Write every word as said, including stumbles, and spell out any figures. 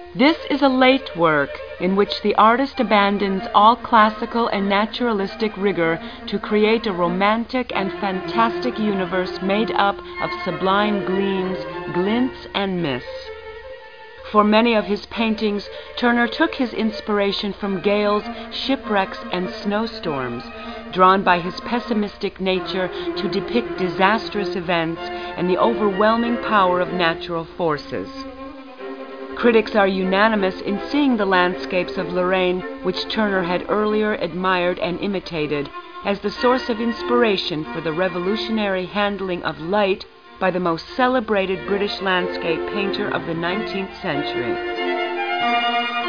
This is a late work in which the artist abandons all classical and naturalistic rigor to create a romantic and fantastic universe made up of sublime gleams, glints, and mists. For many of his paintings, Turner took his inspiration from gales, shipwrecks, and snowstorms, drawn by his pessimistic nature to depict disastrous events and the overwhelming power of natural forces. Critics are unanimous in seeing the landscapes of Lorraine, which Turner had earlier admired and imitated, as the source of inspiration for the revolutionary handling of light by the most celebrated British landscape painter of the nineteenth century.